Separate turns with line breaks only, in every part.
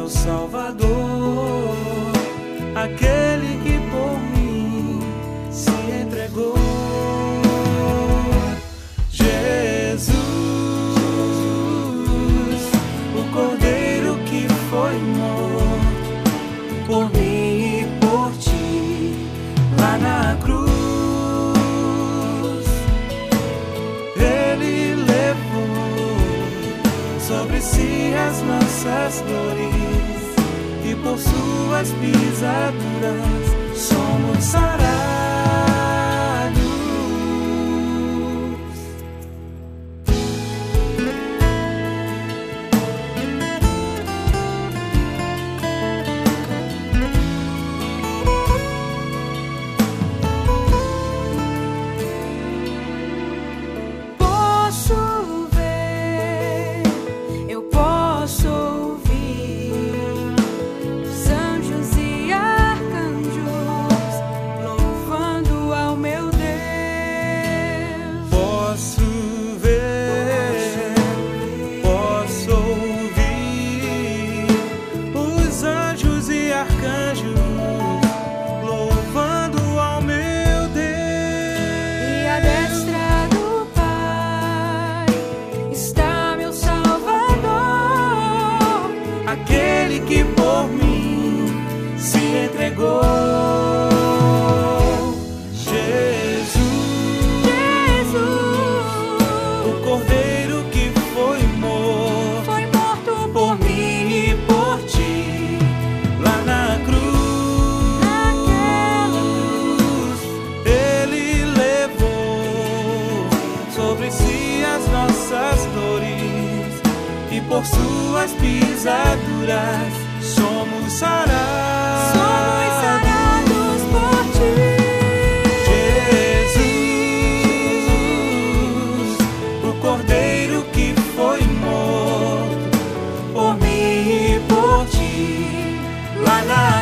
Salvador, aquele que por mim se entregou. Jesus, o Cordeiro que foi morto por mim e por ti lá na cruz. Ele levou sobre si as nossas dores, e por suas pisaduras somos sarados.
Posso ver, eu posso ouvir os anjos e arcanjos louvando ao meu Deus.
Posso ver, posso ouvir os anjos e arcanjos louvando ao meu Deus.
E à destra do Pai está meu Salvador,
Aquele que por mim se entregou. Jesus, o Cordeiro que foi morto
foi morto
por mim e por ti lá na cruz. Ele levou sobre si as nossas dores, e por suas pisaduras somos sarados.
somos sarados por ti.
Jesus, o Cordeiro que foi morto por mim e por ti lá na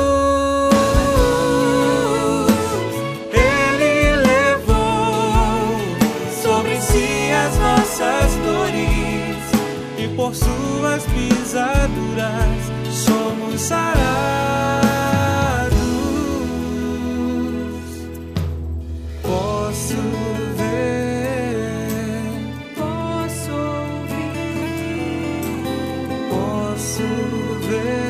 cruz. Ele levou sobre si as nossas dores, e por suas pisaduras somos sarados. Posso ver,
Posso ouvir
posso ver